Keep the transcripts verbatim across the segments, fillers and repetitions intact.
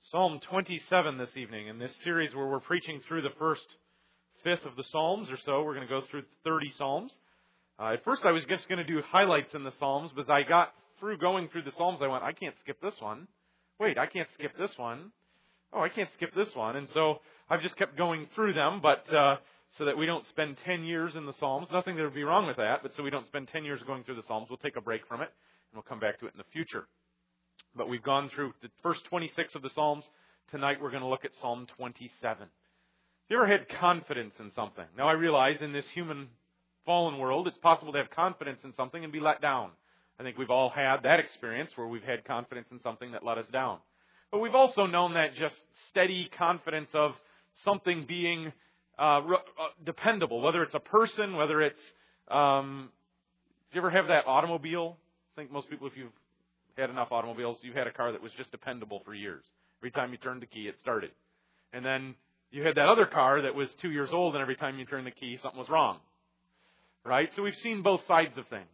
Psalm twenty-seven this evening. In this series where we're preaching through the first fifth of the Psalms or so, we're going to go through thirty Psalms. Uh, at first I was just going to do highlights in the Psalms, but as I got through going through the Psalms, I went, I can't skip this one. Wait, I can't skip this one. Oh, I can't skip this one. And so I've just kept going through them, but uh, so that we don't spend ten years in the Psalms. Nothing that would be wrong with that, but so we don't spend ten years going through the Psalms. We'll take a break from it, and we'll come back to it in the future. But we've gone through the first twenty-six of the Psalms. Tonight we're going to look at Psalm twenty-seven. You ever had confidence in something? Now I realize in this human fallen world, it's possible to have confidence in something and be let down. I think we've all had that experience where we've had confidence in something that let us down. But we've also known that just steady confidence of something being uh, re- uh, dependable, whether it's a person, whether it's... Um, do you ever have that automobile? I think most people, if you've had enough automobiles, you've had a car that was just dependable for years. Every time you turned the key, it started. And then you had that other car that was two years old, and every time you turned the key, something was wrong. Right? So we've seen both sides of things.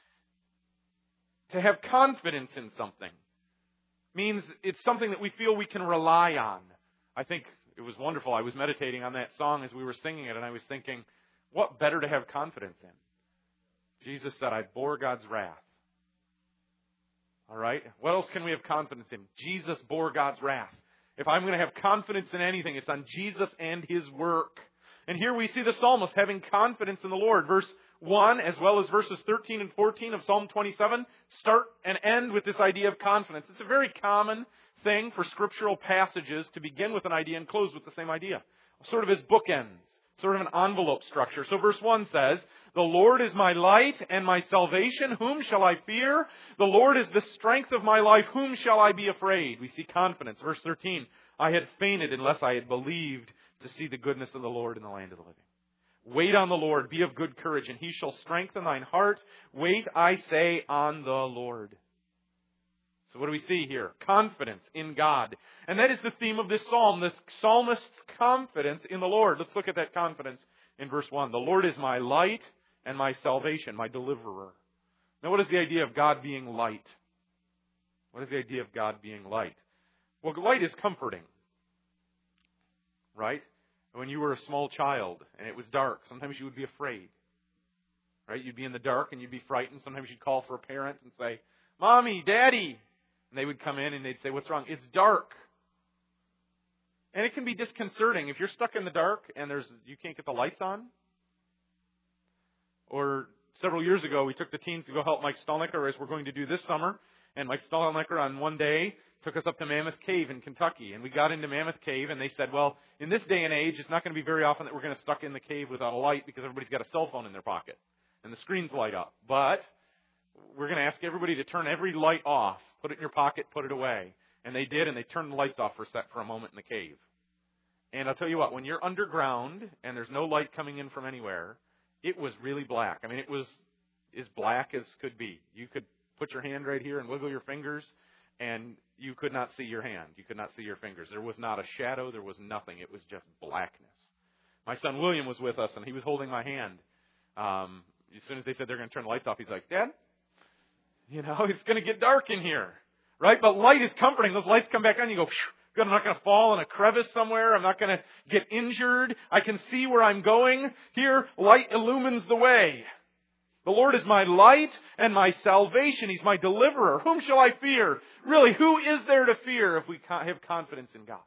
To have confidence in something means it's something that we feel we can rely on. I think it was wonderful. I was meditating on that song as we were singing it, and I was thinking, what better to have confidence in? Jesus said, I bore God's wrath. All right? What else can we have confidence in? Jesus bore God's wrath. If I'm going to have confidence in anything, it's on Jesus and His work. And here we see the psalmist having confidence in the Lord. Verse one, as well as verses thirteen and fourteen of Psalm twenty-seven, start and end with this idea of confidence. It's a very common thing for scriptural passages to begin with an idea and close with the same idea. Sort of as bookends. Sort of an envelope structure. So verse one says, the Lord is my light and my salvation. Whom shall I fear? The Lord is the strength of my life. Whom shall I be afraid? We see confidence. Verse thirteen, I had fainted unless I had believed to see the goodness of the Lord in the land of the living. Wait on the Lord. Be of good courage, and He shall strengthen thine heart. Wait, I say, on the Lord. So what do we see here? Confidence in God. And that is the theme of this psalm, this psalmist's confidence in the Lord. Let's look at that confidence in verse one. The Lord is my light and my salvation, my deliverer. Now what is the idea of God being light? What is the idea of God being light? Well, light is comforting. Right? When you were a small child and it was dark, sometimes you would be afraid. Right? You'd be in the dark and you'd be frightened. Sometimes you'd call for a parent and say, Mommy, Daddy. And they would come in and they'd say, what's wrong? It's dark. And it can be disconcerting. If you're stuck in the dark and there's you can't get the lights on. Or several years ago, we took the teens to go help Mike Stolnicker, as we're going to do this summer. And Mike Stolnicker on one day took us up to Mammoth Cave in Kentucky. And we got into Mammoth Cave and they said, well, in this day and age, it's not going to be very often that we're going to stuck in the cave without a light because everybody's got a cell phone in their pocket. And the screens light up. But we're going to ask everybody to turn every light off. Put it in your pocket, put it away. And they did, and they turned the lights off for a sec for a moment in the cave. And I'll tell you what, when you're underground and there's no light coming in from anywhere, it was really black. I mean, it was as black as could be. You could put your hand right here and wiggle your fingers, and you could not see your hand. You could not see your fingers. There was not a shadow. There was nothing. It was just blackness. My son William was with us, and he was holding my hand. Um, as soon as they said they're going to turn the lights off, he's like, Dad, you know, it's going to get dark in here. Right? But light is comforting. Those lights come back on. You go, good, I'm not going to fall in a crevice somewhere. I'm not going to get injured. I can see where I'm going. Here, light illumines the way. The Lord is my light and my salvation. He's my deliverer. Whom shall I fear? Really, who is there to fear if we have confidence in God?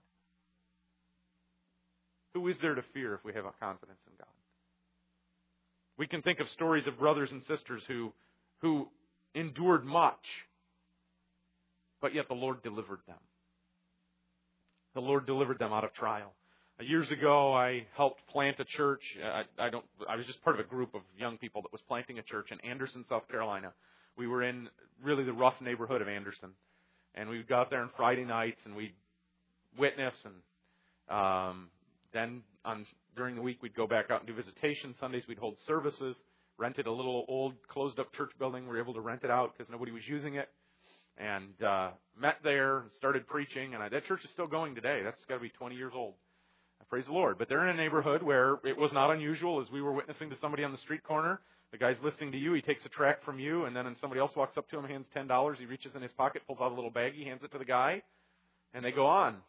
Who is there to fear if we have confidence in God? We can think of stories of brothers and sisters who, who endured much, but yet the Lord delivered them. The Lord delivered them out of trial. Years ago, I helped plant a church. I, I don't. I was just part of a group of young people that was planting a church in Anderson, South Carolina. We were in really the rough neighborhood of Anderson, and we would go out there on Friday nights and we'd witness, and um, then on during the week we'd go back out and do visitation. Sundays we'd hold services. Rented a little old closed-up church building. We were able to rent it out because nobody was using it, and uh, met there and started preaching. And I, that church is still going today. That's got to be twenty years old. Praise the Lord. But they're in a neighborhood where it was not unusual. As we were witnessing to somebody on the street corner, the guy's listening to you. He takes a tract from you, and then when somebody else walks up to him, hands ten dollars. He reaches in his pocket, pulls out a little baggie, hands it to the guy, and they go on.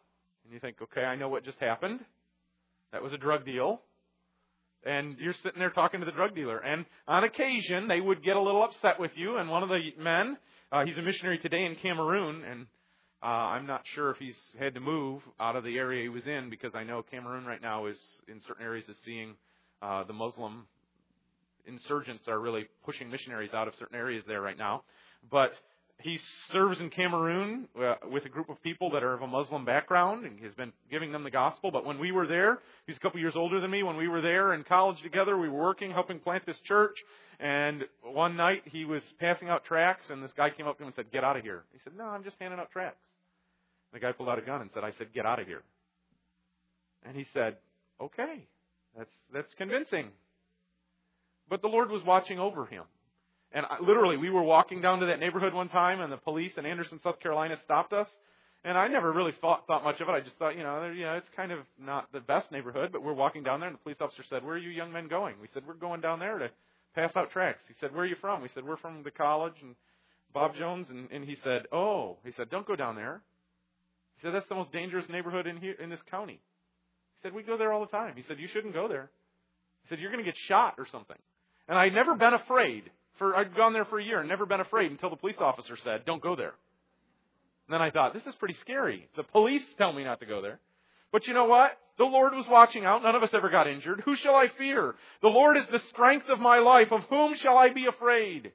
And you think, okay, I know what just happened. That was a drug deal. And you're sitting there talking to the drug dealer. And on occasion, they would get a little upset with you. And one of the men, uh, he's a missionary today in Cameroon, and uh, I'm not sure if he's had to move out of the area he was in, because I know Cameroon right now is, in certain areas, is seeing uh, the Muslim insurgents are really pushing missionaries out of certain areas there right now. But he serves in Cameroon uh, with a group of people that are of a Muslim background, and has been giving them the gospel. But when we were there, he's a couple years older than me, when we were there in college together, we were working, helping plant this church. And one night he was passing out tracts, and this guy came up to him and said, "Get out of here." He said, "No, I'm just handing out tracts." The guy pulled out a gun and said, "I said, get out of here." And he said, "Okay, that's that's convincing." But the Lord was watching over him. And I, literally, we were walking down to that neighborhood one time, and the police in Anderson, South Carolina, stopped us. And I never really thought thought much of it. I just thought, you know, you know, it's kind of not the best neighborhood, but we're walking down there, and the police officer said, "Where are you young men going?" We said, "We're going down there to pass out tracts." He said, "Where are you from?" We said, "We're from the college and Bob Jones." And, and he said, "Oh," he said, "don't go down there." He said, "That's the most dangerous neighborhood in here in this county." He said, "We go there all the time." He said, "You shouldn't go there." He said, "You're going to get shot or something." And I'd never been afraid. For I'd gone there for a year and never been afraid until the police officer said, "Don't go there." And then I thought, this is pretty scary. The police tell me not to go there. But you know what? The Lord was watching out. None of us ever got injured. Who shall I fear? The Lord is the strength of my life. Of whom shall I be afraid?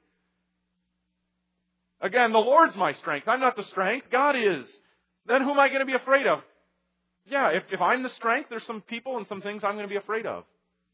Again, the Lord's my strength. I'm not the strength. God is. Then who am I going to be afraid of? Yeah, if, if I'm the strength, there's some people and some things I'm going to be afraid of.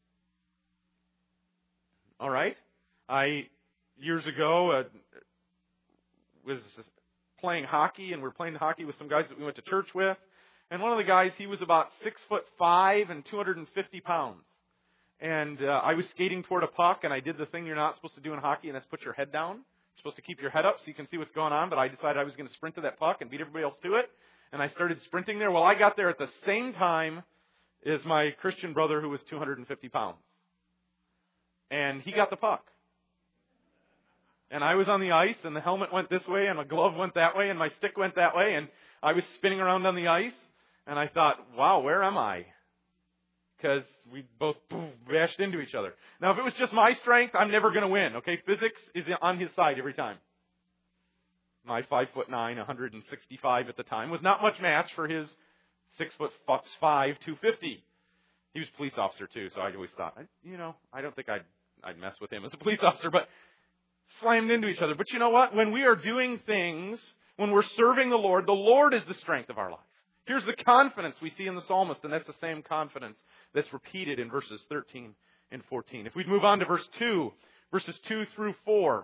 All right? I, years ago, uh, was playing hockey, and we were playing hockey with some guys that we went to church with. And one of the guys, he was about six foot five and two hundred fifty pounds. And uh, I was skating toward a puck, and I did the thing you're not supposed to do in hockey, and that's put your head down. You're supposed to keep your head up so you can see what's going on, but I decided I was going to sprint to that puck and beat everybody else to it. And I started sprinting there. Well, I got there at the same time as my Christian brother who was two hundred fifty pounds. And he got the puck. And I was on the ice, and the helmet went this way, and my glove went that way, and my stick went that way, and I was spinning around on the ice, and I thought, wow, where am I? Because we both boom, bashed into each other. Now, if it was just my strength, I'm never going to win, okay? Physics is on his side every time. My five foot nine, one hundred sixty-five at the time, was not much match for his six foot five, two fifty. He was a police officer, too, so I always thought, you know, I don't think I'd, I'd mess with him as a police officer, but slammed into each other. But you know what? When we are doing things, when we're serving the Lord, the Lord is the strength of our life. Here's the confidence we see in the psalmist, and that's the same confidence that's repeated in verses thirteen and fourteen. If we move on to verse two, verses two through four,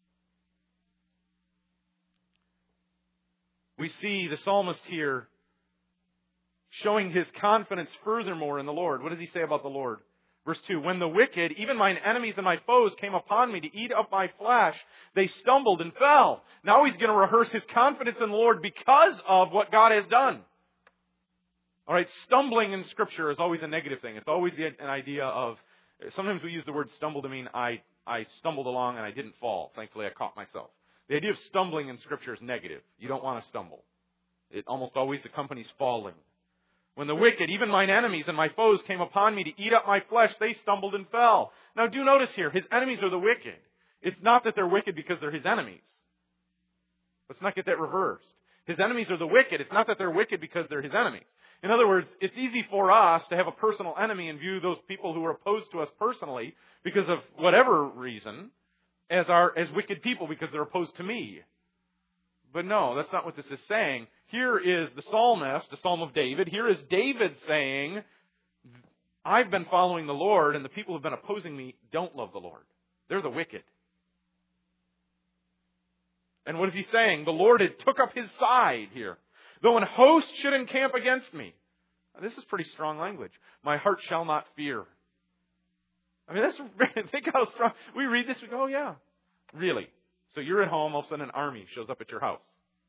we see the psalmist here showing his confidence furthermore in the Lord. What does he say about the Lord? Verse two, when the wicked, even mine enemies and my foes, came upon me to eat up my flesh, they stumbled and fell. Now he's going to rehearse his confidence in the Lord because of what God has done. All right, stumbling in Scripture is always a negative thing. It's always the, an idea of, sometimes we use the word stumble to mean I, I stumbled along and I didn't fall. Thankfully, I caught myself. The idea of stumbling in Scripture is negative. You don't want to stumble. It almost always accompanies falling. When the wicked, even mine enemies and my foes, came upon me to eat up my flesh, they stumbled and fell. Now do notice here, his enemies are the wicked. It's not that they're wicked because they're his enemies. Let's not get that reversed. His enemies are the wicked. It's not that they're wicked because they're his enemies. In other words, it's easy for us to have a personal enemy and view those people who are opposed to us personally because of whatever reason as our as wicked people because they're opposed to me. But no, that's not what this is saying. Here is the psalmist, a psalm of David. Here is David saying, I've been following the Lord, and the people who have been opposing me don't love the Lord. They're the wicked. And what is he saying? The Lord had took up his side here. Though an host should encamp against me. Now, this is pretty strong language. My heart shall not fear. I mean, that's think how strong. We read this, we go, oh yeah, really. So you're at home, all of a sudden an army shows up at your house.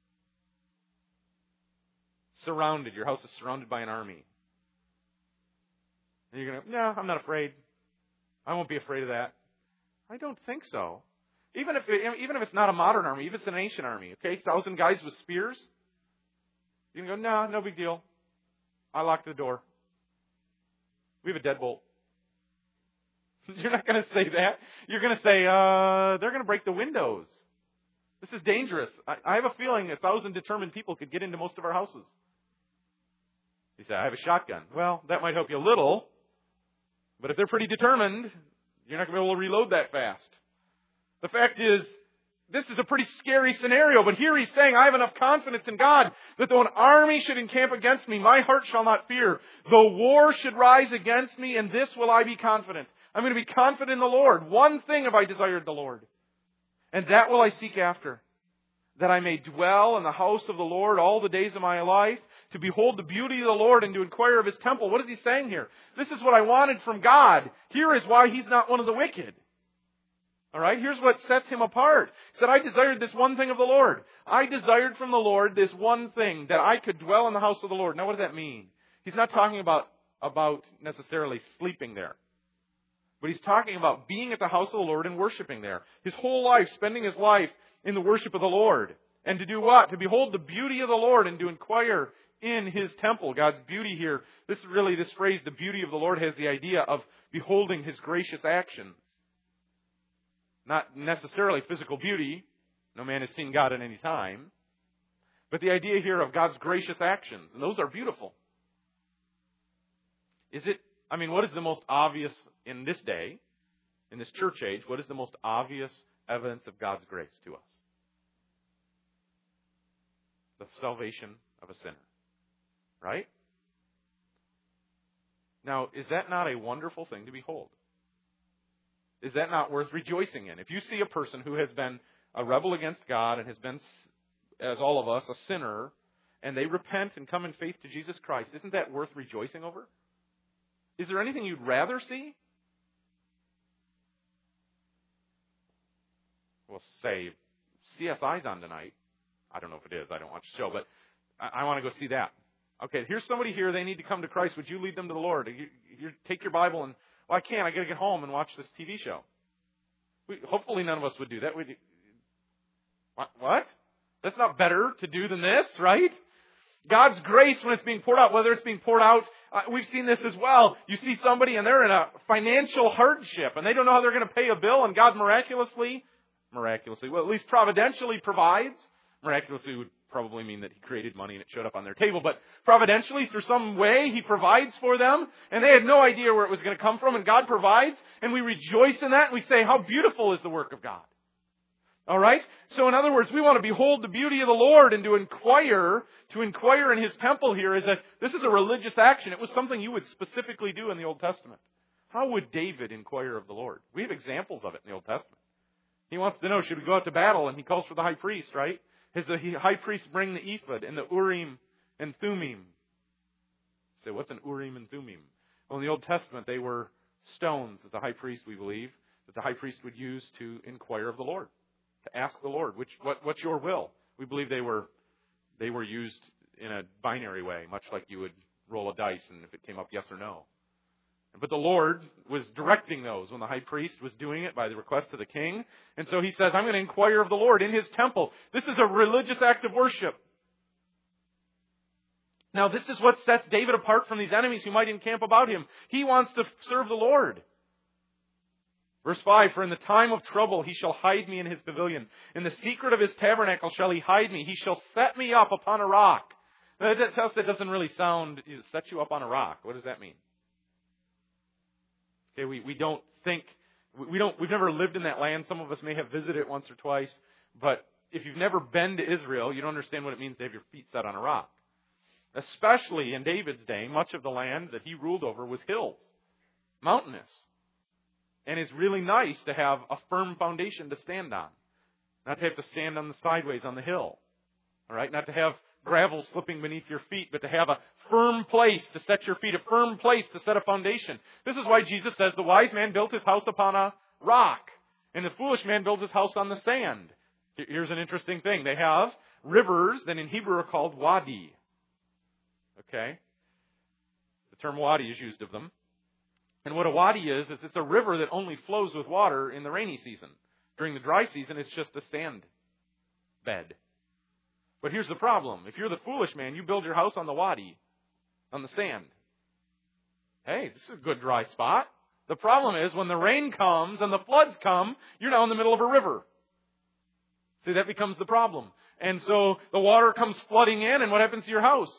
Surrounded. Your house is surrounded by an army. And you're going to, no, I'm not afraid. I won't be afraid of that. I don't think so. Even if it, even if it's not a modern army, even if it's an ancient army, okay, thousand guys with spears, you can go, no, no big deal. I locked the door. We have a deadbolt. You're not going to say that. You're going to say, uh, they're going to break the windows. This is dangerous. I, I have a feeling a thousand determined people could get into most of our houses. You say, I have a shotgun. Well, that might help you a little. But if they're pretty determined, you're not going to be able to reload that fast. The fact is, this is a pretty scary scenario. But here he's saying, I have enough confidence in God that though an army should encamp against me, my heart shall not fear. Though war should rise against me, in this will I be confident. I'm going to be confident in the Lord. One thing have I desired the Lord, and that will I seek after, that I may dwell in the house of the Lord all the days of my life, to behold the beauty of the Lord and to inquire of His temple. What is he saying here? This is what I wanted from God. Here is why He's not one of the wicked. All right, here's what sets Him apart. He said, I desired this one thing of the Lord. I desired from the Lord this one thing, that I could dwell in the house of the Lord. Now, what does that mean? He's not talking about, about necessarily sleeping there. But he's talking about being at the house of the Lord and worshiping there. His whole life, spending his life in the worship of the Lord. And to do what? To behold the beauty of the Lord and to inquire in His temple. God's beauty here. This is really, this phrase, the beauty of the Lord, has the idea of beholding His gracious actions. Not necessarily physical beauty. No man has seen God at any time. But the idea here of God's gracious actions. And those are beautiful. Is it, I mean, what is the most obvious in this day, in this church age, what is the most obvious evidence of God's grace to us? The salvation of a sinner. Right? Now, is that not a wonderful thing to behold? Is that not worth rejoicing in? If you see a person who has been a rebel against God and has been, as all of us, a sinner, and they repent and come in faith to Jesus Christ, isn't that worth rejoicing over? Is there anything you'd rather see? Well, say, C S I's on tonight. I don't know if it is. I don't watch the show, but I, I want to go see that. Okay, here's somebody here. They need to come to Christ. Would you lead them to the Lord? You, you take your Bible and, well, I can't. I got to get home and watch this T V show. We, hopefully none of us would do that. We'd, what? What? That's not better to do than this, right? God's grace, when it's being poured out, whether it's being poured out, uh, we've seen this as well. You see somebody and they're in a financial hardship and they don't know how they're going to pay a bill, and God miraculously, miraculously, well, at least providentially provides. Miraculously would probably mean that He created money and it showed up on their table, but providentially, through some way, He provides for them, and they had no idea where it was going to come from, and God provides, and we rejoice in that, and we say, how beautiful is the work of God. All right? So in other words, we want to behold the beauty of the Lord and to inquire, to inquire in His temple here is that this is a religious action. It was something you would specifically do in the Old Testament. How would David inquire of the Lord? We have examples of it in the Old Testament. He wants to know, should we go out to battle? And he calls for the high priest, right? Has the high priest bring the ephod and the Urim and Thummim? Say, what's an Urim and Thummim? Well, in the Old Testament, they were stones that the high priest, we believe, that the high priest would use to inquire of the Lord, to ask the Lord, which what, what's your will? We believe they were they were used in a binary way, much like you would roll a dice and if it came up yes or no. But the Lord was directing those when the high priest was doing it by the request of the king. And so he says, I'm going to inquire of the Lord in His temple. This is a religious act of worship. Now, this is what sets David apart from these enemies who might encamp about him. He wants to serve the Lord. Verse five, for in the time of trouble He shall hide me in His pavilion. In the secret of His tabernacle shall He hide me. He shall set me up upon a rock. Now, that, that doesn't really sound, set you up on a rock. What does that mean? Okay, we, we don't think, we don't, we've never lived in that land. Some of us may have visited it once or twice. But if you've never been to Israel, you don't understand what it means to have your feet set on a rock. Especially in David's day, much of the land that he ruled over was hills, mountainous. And it's really nice to have a firm foundation to stand on. Not to have to stand on the sideways on the hill. All right? Not to have gravel slipping beneath your feet, but to have a firm place to set your feet, a firm place to set a foundation. This is why Jesus says the wise man built his house upon a rock, and the foolish man builds his house on the sand. Here's an interesting thing. They have rivers that in Hebrew are called wadi. Okay? The term wadi is used of them. And what a wadi is, is it's a river that only flows with water in the rainy season. During the dry season, it's just a sand bed. But here's the problem. If you're the foolish man, you build your house on the wadi. on the sand. Hey, this is a good dry spot. The problem is when the rain comes and the floods come, you're now in the middle of a river. See, that becomes the problem. And so the water comes flooding in, and what happens to your house?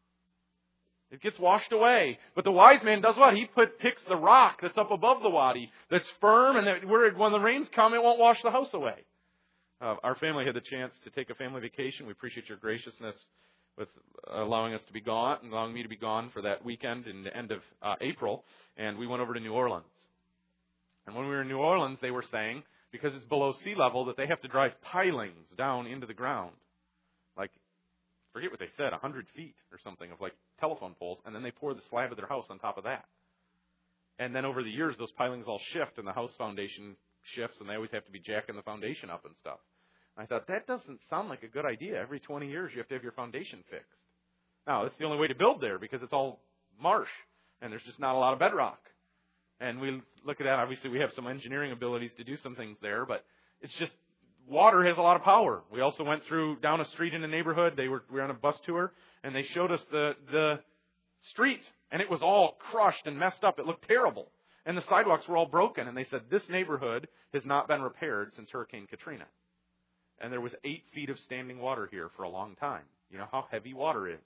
It gets washed away. But the wise man does what? He put, picks the rock that's up above the wadi, that's firm, and that where when the rains come, it won't wash the house away. Uh, our family had the chance to take a family vacation. We appreciate your graciousness with allowing us to be gone, and allowing me to be gone for that weekend in the end of uh, April. And we went over to New Orleans. And when we were in New Orleans, they were saying, because it's below sea level, that they have to drive pilings down into the ground. Like, forget what they said, one hundred feet or something of like telephone poles, and then they pour the slab of their house on top of that. And then over the years, those pilings all shift, and the house foundation shifts, and they always have to be jacking the foundation up and stuff. I thought, that doesn't sound like a good idea. Every twenty years, you have to have your foundation fixed. Now, that's the only way to build there, because it's all marsh, and there's just not a lot of bedrock. And we look at that, obviously we have some engineering abilities to do some things there, but it's just, water has a lot of power. We also went through, down a street in a neighborhood, they were, we were on a bus tour, and they showed us the, the street, and it was all crushed and messed up. It looked terrible. And the sidewalks were all broken, and they said, this neighborhood has not been repaired since Hurricane Katrina. And there was eight feet of standing water here for a long time. You know how heavy water is.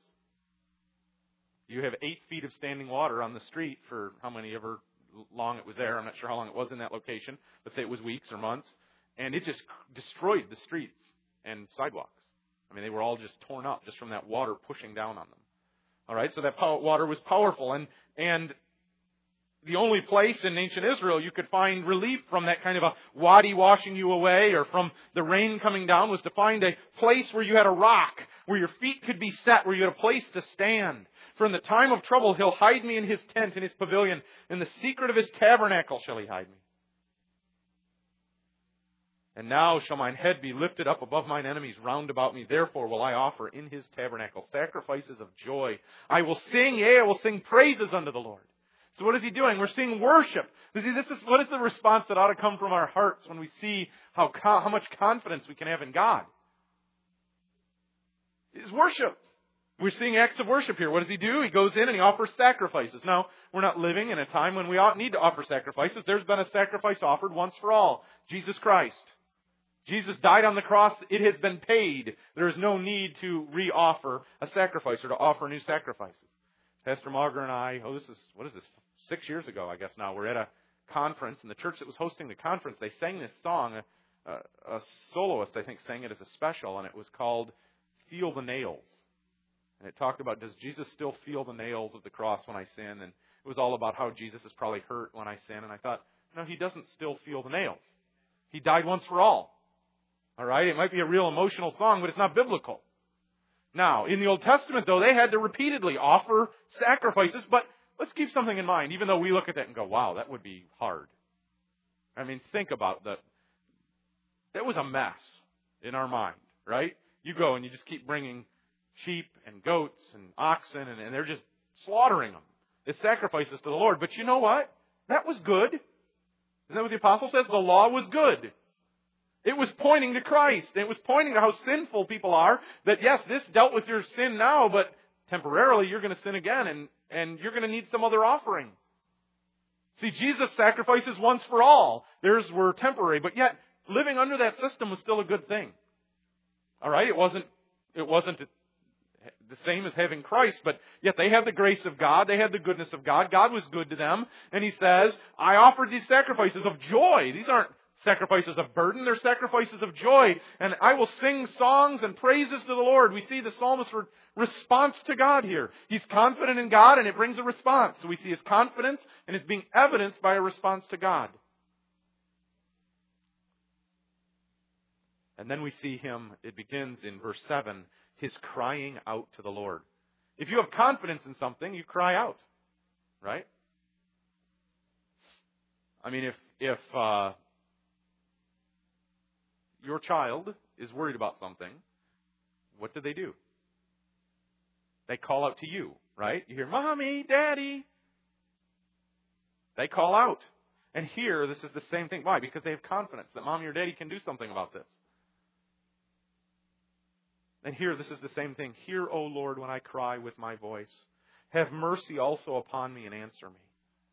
You have eight feet of standing water on the street for how many ever long it was there. I'm not sure how long it was in that location. Let's say it was weeks or months. And it just destroyed the streets and sidewalks. I mean, they were all just torn up just from that water pushing down on them. All right, so that water was powerful. And and the only place in ancient Israel you could find relief from that kind of a wadi washing you away or from the rain coming down was to find a place where you had a rock, where your feet could be set, where you had a place to stand. For in the time of trouble he'll hide me in his tent, in his pavilion. In the secret of his tabernacle shall he hide me. And now shall mine head be lifted up above mine enemies round about me. Therefore will I offer in his tabernacle sacrifices of joy. I will sing, yea, I will sing praises unto the Lord. So what is he doing? We're seeing worship. You see, this is what is the response that ought to come from our hearts when we see how how much confidence we can have in God? It's worship. We're seeing acts of worship here. What does he do? He goes in and he offers sacrifices. Now, we're not living in a time when we ought need to offer sacrifices. There's been a sacrifice offered once for all. Jesus Christ. Jesus died on the cross. It has been paid. There is no need to re-offer a sacrifice or to offer new sacrifices. Pastor Margaret and I, oh, this is, what is this, six years ago, I guess now, we're at a conference, and the church that was hosting the conference, they sang this song. A, a, a soloist, I think, sang it as a special, and it was called Feel the Nails. And it talked about, does Jesus still feel the nails of the cross when I sin? And it was all about how Jesus is probably hurt when I sin. And I thought, no, he doesn't still feel the nails. He died once for all. All right? It might be a real emotional song, but it's not biblical. Now, in the Old Testament, though, they had to repeatedly offer sacrifices. But let's keep something in mind, even though we look at that and go, wow, that would be hard. I mean, think about that. That was a mess in our mind, right? You go and you just keep bringing sheep and goats and oxen, and, and they're just slaughtering them as sacrifices to the Lord. But you know what? That was good. Isn't that what the apostle says? The law was good. It was pointing to Christ. It was pointing to how sinful people are. That yes, this dealt with your sin now, but temporarily you're going to sin again, and, and you're going to need some other offering. See, Jesus' sacrifices once for all. Theirs were temporary, but yet living under that system was still a good thing. All right? It wasn't, it wasn't the same as having Christ, but yet they had the grace of God. They had the goodness of God. God was good to them. And he says, I offered these sacrifices of joy. These aren't sacrifices of burden. They're sacrifices of joy. And I will sing songs and praises to the Lord. We see the psalmist's re- response to God here. He's confident in God, and it brings a response. So we see his confidence, and it's being evidenced by a response to God. And then we see him, it begins in verse seven, his crying out to the Lord. If you have confidence in something, you cry out, right? I mean, if if uh, your child is worried about something, what do they do? They call out to you, right? You hear, Mommy, Daddy. They call out. And here, this is the same thing. Why? Because they have confidence that Mommy or Daddy can do something about this. And here, this is the same thing. Hear, O Lord, when I cry with my voice. have mercy also upon me and answer me.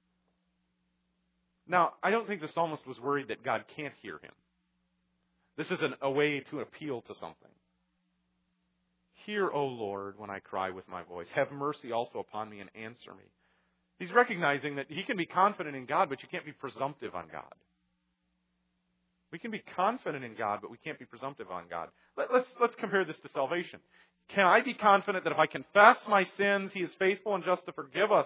Now, I don't think the psalmist was worried that God can't hear him. This is an, a way to appeal to something. Hear, O Lord, when I cry with my voice. Have mercy also upon me and answer me. He's recognizing that he can be confident in God, but you can't be presumptive on God. We can be confident in God, but we can't be presumptive on God. Let, let's, let's compare this to salvation. Can I be confident that if I confess my sins, He is faithful and just to forgive us?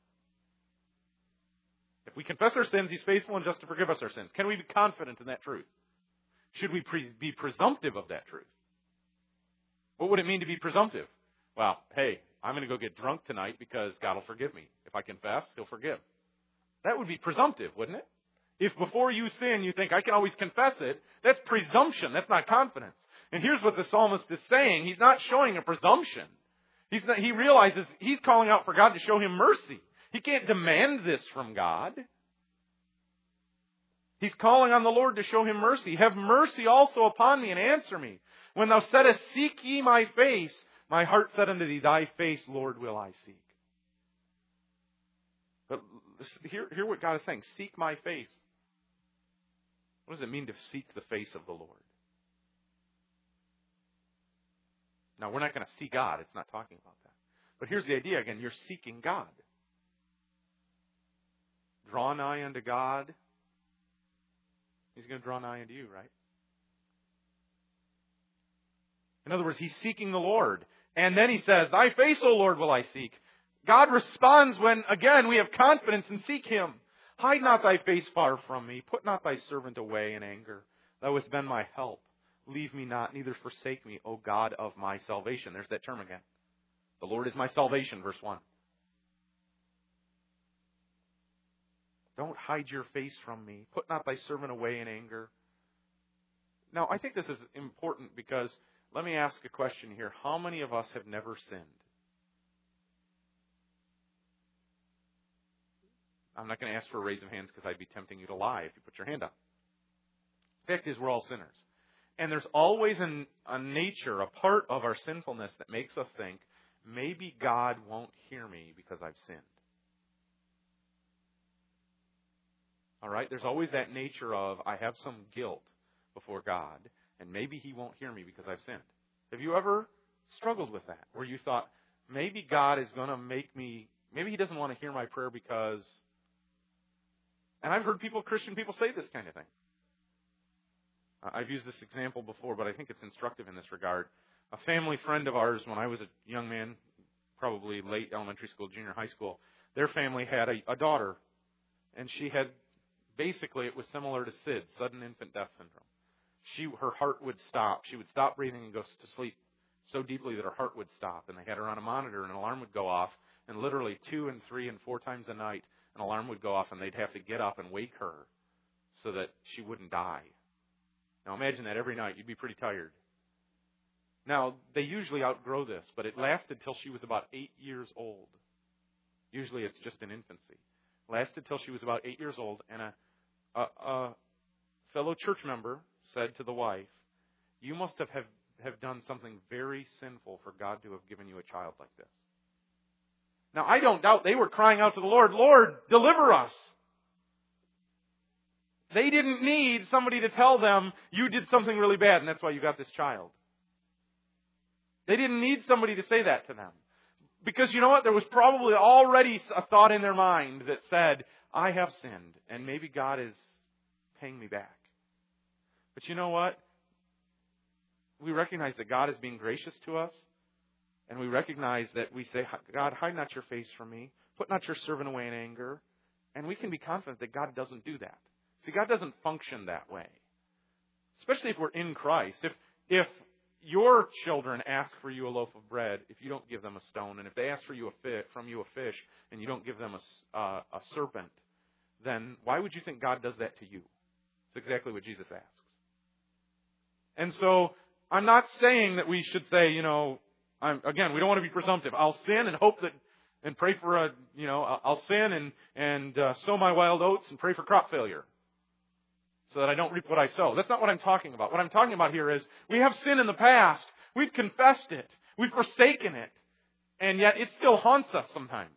If we confess our sins, He's faithful and just to forgive us our sins. Can we be confident in that truth? Should we pre- be presumptive of that truth? What would it mean to be presumptive? Well, hey, I'm going to go get drunk tonight because God will forgive me. If I confess, He'll forgive. That would be presumptive, wouldn't it? If before you sin, you think, I can always confess it, that's presumption. That's not confidence. And here's what the psalmist is saying. He's not showing a presumption. He's not, he realizes he's calling out for God to show him mercy. He can't demand this from God. He's calling on the Lord to show him mercy. Have mercy also upon me and answer me. When thou saidst, seek ye my face, my heart said unto thee, thy face, Lord, will I seek. But hear, hear what God is saying. Seek my face. What does it mean to seek the face of the Lord? Now, we're not going to see God. It's not talking about that. But here's the idea again. You're seeking God. Draw nigh unto God. He's going to draw nigh unto you, right? In other words, he's seeking the Lord. And then he says, thy face, O Lord, will I seek. God responds when, again, we have confidence and seek Him. Hide not thy face far from me. Put not thy servant away in anger. Thou hast been my help. Leave me not, neither forsake me, O God of my salvation. There's that term again. The Lord is my salvation, verse one. Don't hide your face from me. Put not thy servant away in anger. Now, I think this is important because, let me ask a question here. How many of us have never sinned? I'm not going to ask for a raise of hands because I'd be tempting you to lie if you put your hand up. The fact is, we're all sinners. And there's always an, a nature, a part of our sinfulness that makes us think, maybe God won't hear me because I've sinned. All right? There's always that nature of, I have some guilt before God, and maybe He won't hear me because I've sinned. Have you ever struggled with that? Where you thought, maybe God is going to make me, maybe He doesn't want to hear my prayer because... And I've heard people, Christian people, say this kind of thing. I've used this example before, but I think it's instructive in this regard. A family friend of ours, when I was a young man, probably late elementary school, junior high school, their family had a, a daughter, and she had, basically, it was similar to S I D, sudden infant death syndrome. She, her heart would stop. She would stop breathing and go to sleep so deeply that her heart would stop. And they had her on a monitor, and an alarm would go off, and literally two and three and four times a night, an alarm would go off, and they'd have to get up and wake her so that she wouldn't die. Now imagine that every night. You'd be pretty tired. Now, they usually outgrow this, but it lasted till she was about eight years old. Usually it's just in infancy. It lasted till she was about eight years old, and a, a, a fellow church member said to the wife, you must have, have, have done something very sinful for God to have given you a child like this. Now, I don't doubt they were crying out to the Lord, Lord, deliver us. They didn't need somebody to tell them, you did something really bad, and that's why you got this child. They didn't need somebody to say that to them. Because you know what? There was probably already a thought in their mind that said, I have sinned, and maybe God is paying me back. But you know what? We recognize that God is being gracious to us, and we recognize that we say, God, hide not your face from me. Put not your servant away in anger. And we can be confident that God doesn't do that. See, God doesn't function that way. Especially if we're in Christ. If if your children ask for you a loaf of bread, if you don't give them a stone, and if they ask for you a fish, from you a fish, and you don't give them a, uh, a serpent, then why would you think God does that to you? It's exactly what Jesus asks. And so, I'm not saying that we should say, you know, I'm, again, we don't want to be presumptive. I'll sin and hope that, and pray for a, you know, I'll sin and, and uh, sow my wild oats and pray for crop failure so that I don't reap what I sow. That's not what I'm talking about. What I'm talking about here is we have sin in the past. We've confessed it. We've forsaken it. And yet it still haunts us sometimes.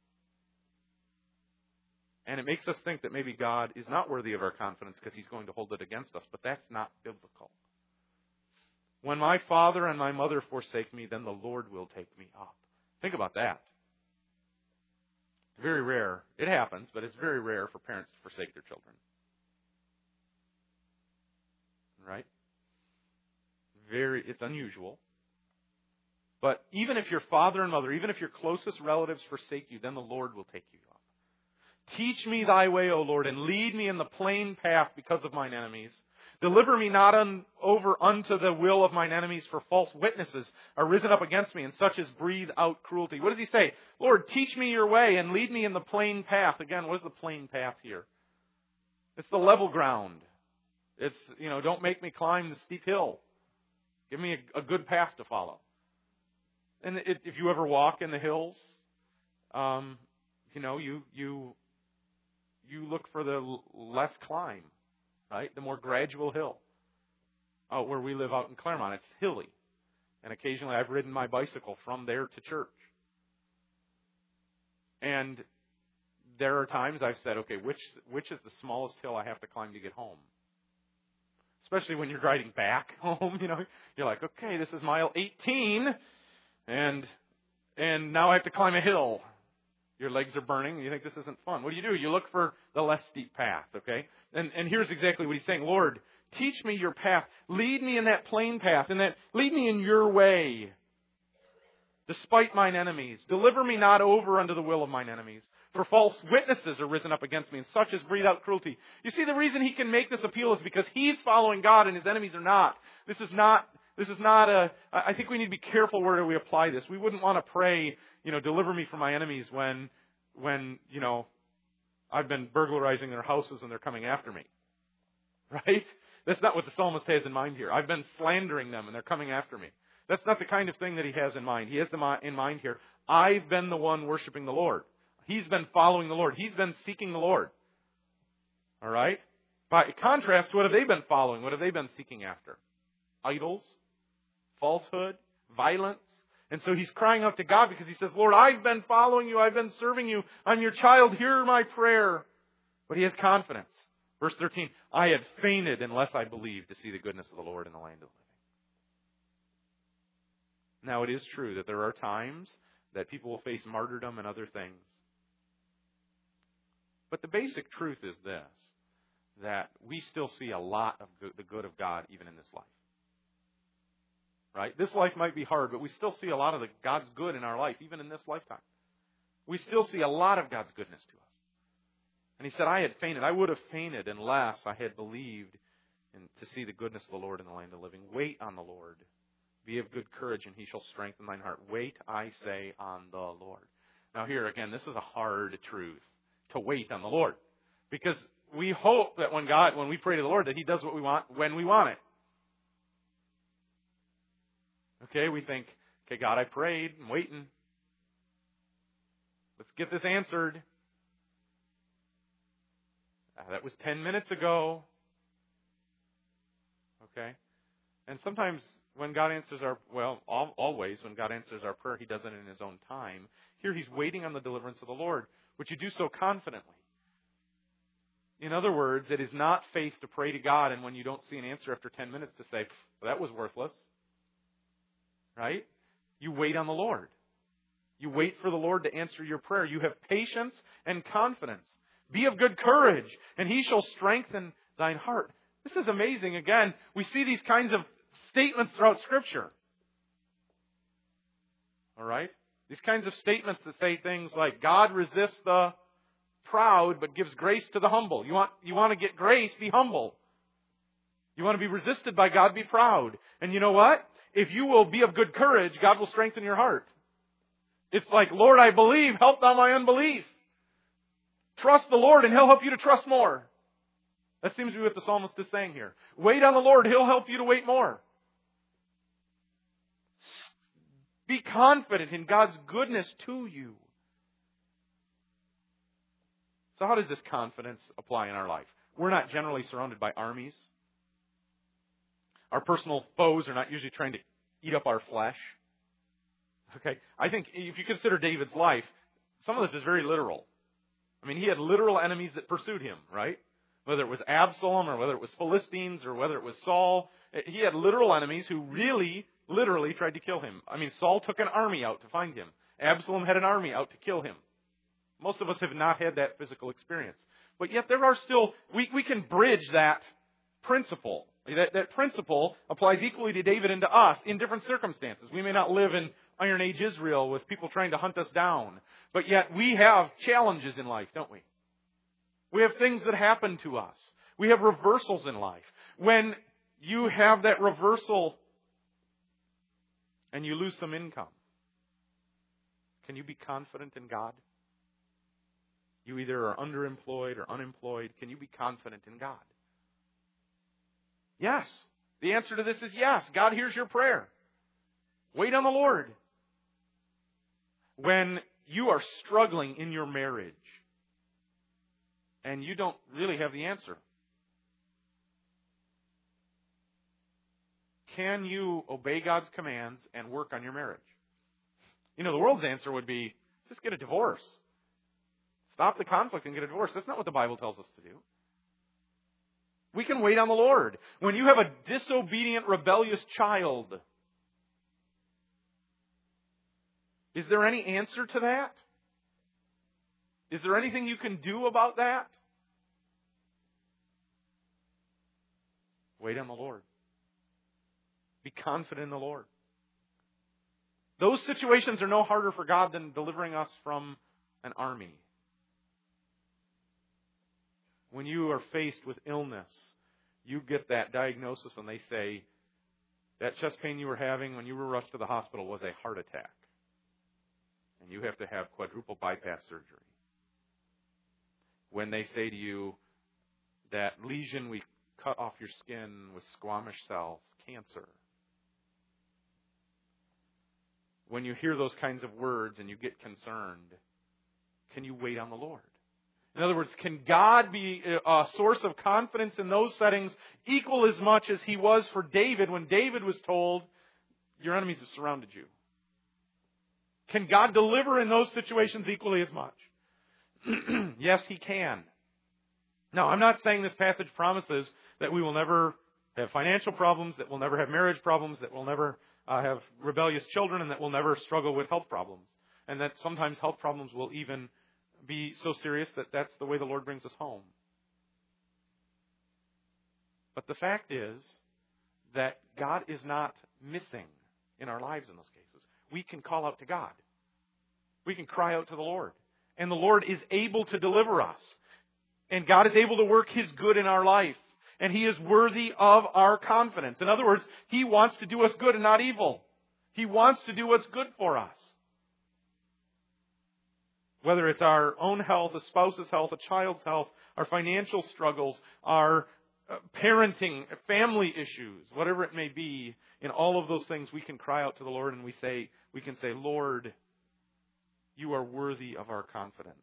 And it makes us think that maybe God is not worthy of our confidence because He's going to hold it against us. But that's not biblical. When my father and my mother forsake me, then the Lord will take me up. Think about that. Very rare. It happens, but it's very rare for parents to forsake their children. Right? Very, it's unusual. But even if your father and mother, even if your closest relatives forsake you, then the Lord will take you up. Teach me thy way, O Lord, and lead me in the plain path because of mine enemies. Deliver me not un, over unto the will of mine enemies, for false witnesses are risen up against me, and such as breathe out cruelty. What does he say? Lord, teach me your way and lead me in the plain path. Again, what is the plain path here? It's the level ground. It's, you know, don't make me climb the steep hill. Give me a, a good path to follow. And it, if you ever walk in the hills, um, you know, you you you look for the l- less climb. Right? The more gradual hill. Out where we live out in Claremont, it's hilly. And occasionally I've ridden my bicycle from there to church. And there are times I've said, okay, which which is the smallest hill I have to climb to get home? Especially when you're riding back home, you know, you're like, okay, this is mile eighteen, and and now I have to climb a hill. Your legs are burning, and you think this isn't fun. What do you do? You look for the less steep path, okay? And, and here's exactly what he's saying. Lord, teach me your path. Lead me in that plain path, and that lead me in your way, despite mine enemies. Deliver me not over unto the will of mine enemies. For false witnesses are risen up against me, and such as breathe out cruelty. You see, the reason he can make this appeal is because he's following God, and his enemies are not. This is not... This is not a, I think we need to be careful where we apply this. We wouldn't want to pray, you know, deliver me from my enemies when, when, you know, I've been burglarizing their houses and they're coming after me. Right? That's not what the psalmist has in mind here. I've been slandering them and they're coming after me. That's not the kind of thing that he has in mind. He has in mind here, I've been the one worshiping the Lord. He's been following the Lord. He's been seeking the Lord. All right? By contrast, what have they been following? What have they been seeking after? Idols. Falsehood, violence. And so he's crying out to God because he says, Lord, I've been following you. I've been serving you. I'm your child. Hear my prayer. But he has confidence. Verse thirteen, I had fainted unless I believed to see the goodness of the Lord in the land of the living. Now, it is true that there are times that people will face martyrdom and other things. But the basic truth is this, that we still see a lot of the good of God even in this life. Right? This life might be hard, but we still see a lot of the God's good in our life, even in this lifetime. We still see a lot of God's goodness to us. And he said, I had fainted. I would have fainted unless I had believed in, to see the goodness of the Lord in the land of the living. Wait on the Lord. Be of good courage, and he shall strengthen thine heart. Wait, I say, on the Lord. Now here, again, this is a hard truth, to wait on the Lord. Because we hope that when God, when we pray to the Lord, that he does what we want when we want it. Okay, we think, okay, God, I prayed, I'm waiting. Let's get this answered. Ah, that was ten minutes ago. Okay? And sometimes when God answers our, well, always when God answers our prayer, he does it in his own time. Here he's waiting on the deliverance of the Lord, which you do so confidently. In other words, it is not faith to pray to God and when you don't see an answer after ten minutes to say, well, that was worthless. Right? You wait on the Lord. You wait for the Lord to answer your prayer. You have patience and confidence. Be of good courage, and he shall strengthen thine heart. This is amazing. Again, we see these kinds of statements throughout Scripture. All right? These kinds of statements that say things like, God resists the proud, but gives grace to the humble. You want, you want to get grace, be humble. You want to be resisted by God, be proud. And you know what? If you will be of good courage, God will strengthen your heart. It's like, Lord, I believe, help thou my unbelief. Trust the Lord and he'll help you to trust more. That seems to be what the psalmist is saying here. Wait on the Lord, he'll help you to wait more. Be confident in God's goodness to you. So how does this confidence apply in our life? We're not generally surrounded by armies. Our personal foes are not usually trying to eat up our flesh. Okay? I think if you consider David's life, some of this is very literal. I mean, he had literal enemies that pursued him, right? Whether it was Absalom or whether it was Philistines or whether it was Saul. He had literal enemies who really, literally tried to kill him. I mean, Saul took an army out to find him. Absalom had an army out to kill him. Most of us have not had that physical experience. But yet there are still, we, we can bridge that principle. That, that principle applies equally to David and to us in different circumstances. We may not live in Iron Age Israel with people trying to hunt us down. But yet we have challenges in life, don't we? We have things that happen to us. We have reversals in life. When you have that reversal and you lose some income, can you be confident in God? You either are underemployed or unemployed. Can you be confident in God? Yes. The answer to this is yes. God hears your prayer. Wait on the Lord. When you are struggling in your marriage and you don't really have the answer, can you obey God's commands and work on your marriage? You know, the world's answer would be, just get a divorce. Stop the conflict and get a divorce. That's not what the Bible tells us to do. We can wait on the Lord. When you have a disobedient, rebellious child, is there any answer to that? Is there anything you can do about that? Wait on the Lord. Be confident in the Lord. Those situations are no harder for God than delivering us from an army. When you are faced with illness, you get that diagnosis and they say, that chest pain you were having when you were rushed to the hospital was a heart attack. And you have to have quadruple bypass surgery. When they say to you, that lesion we cut off your skin with squamous cells, cancer. When you hear those kinds of words and you get concerned, can you wait on the Lord? In other words, can God be a source of confidence in those settings equal as much as He was for David when David was told, your enemies have surrounded you? Can God deliver in those situations equally as much? Yes, He can. Now, I'm not saying this passage promises that we will never have financial problems, that we'll never have marriage problems, that we'll never uh, have rebellious children, and that we'll never struggle with health problems. And that sometimes health problems will even be so serious that that's the way the Lord brings us home. But the fact is that God is not missing in our lives in those cases. We can call out to God. We can cry out to the Lord. And the Lord is able to deliver us. And God is able to work His good in our life. And He is worthy of our confidence. In other words, He wants to do us good and not evil. He wants to do what's good for us. Whether it's our own health, a spouse's health, a child's health, our financial struggles, our parenting, family issues, whatever it may be, in all of those things we can cry out to the Lord and we say, we can say, Lord, you are worthy of our confidence.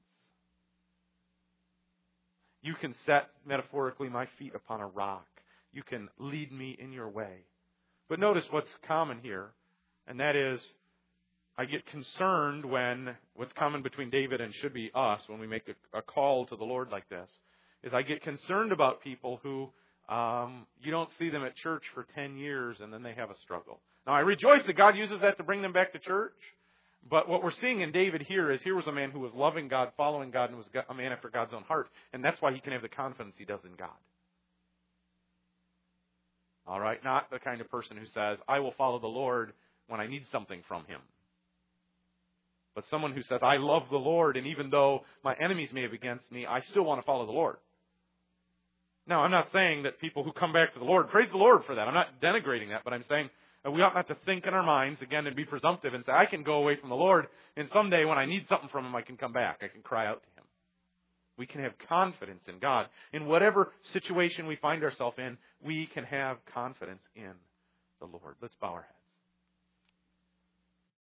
You can set, metaphorically, my feet upon a rock. You can lead me in your way. But notice what's common here, and that is, I get concerned when, what's common between David and should be us when we make a, a call to the Lord like this, is I get concerned about people who um, you don't see them at church for ten years and then they have a struggle. Now, I rejoice that God uses that to bring them back to church, but what we're seeing in David here is here was a man who was loving God, following God, and was a man after God's own heart, and that's why he can have the confidence he does in God. All right? Not the kind of person who says, I will follow the Lord when I need something from Him. But someone who says, I love the Lord, and even though my enemies may have against me, I still want to follow the Lord. Now, I'm not saying that people who come back to the Lord, praise the Lord for that. I'm not denigrating that, but I'm saying that we ought not to think in our minds, again, and be presumptive and say, I can go away from the Lord, and someday when I need something from Him, I can come back. I can cry out to Him. We can have confidence in God. In whatever situation we find ourselves in, we can have confidence in the Lord. Let's bow our heads.